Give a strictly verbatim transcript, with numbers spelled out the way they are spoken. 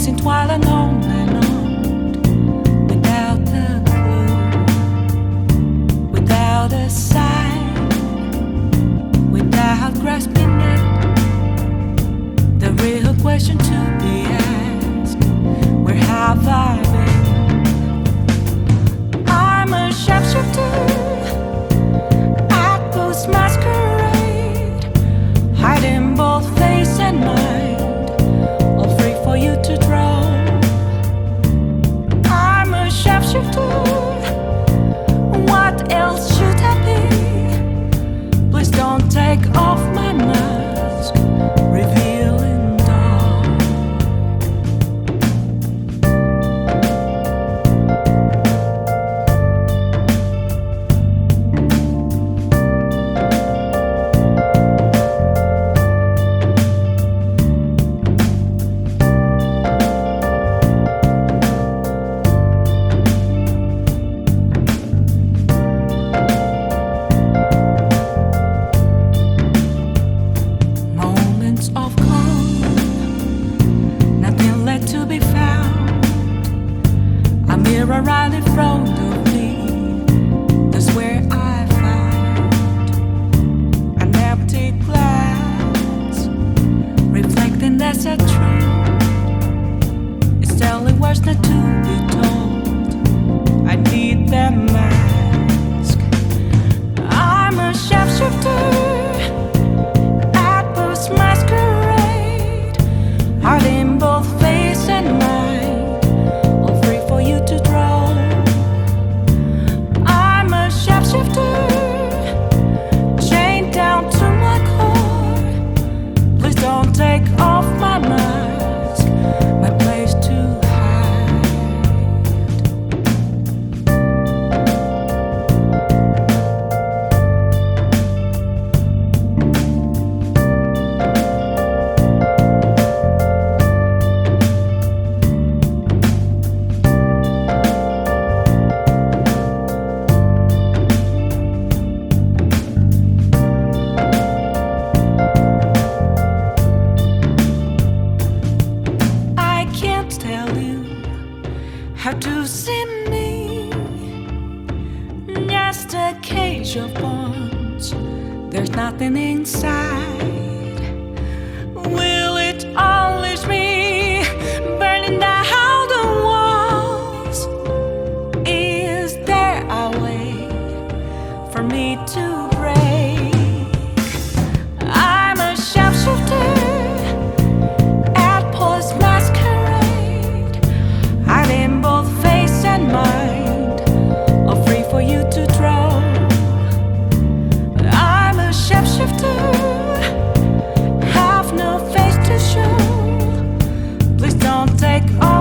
chasing twilight on and on, without a clue, without a sign, without grasping it. The real question to be asked: where have I been? I'm a sharpshooter at Post Masquerade, hiding both face and mind, all free for you to draw. I'm a sharpshooter. What else should I be? Please don't take off my mask, revealing dark. Of calm, nothing left to be found. A mirror right in front of me, that's where I find an empty glass, reflecting that's a truth. It's telling words not to be told. I need that mask. I'm a sharpshooter, hiding both face and mind, all free for you to draw. I'm a sharpshooter, chained down to my core. Please don't take off my mask, my place to how to see me, just a cage of bones. There's nothing inside. Will it unleash me, burning down the walls? Is there a way for me to break? I'm a sharpshooter at Post Masquerade, hiding both face and mind, all free for you to draw. I'm a sharpshooter, have no face to show. Please don't take off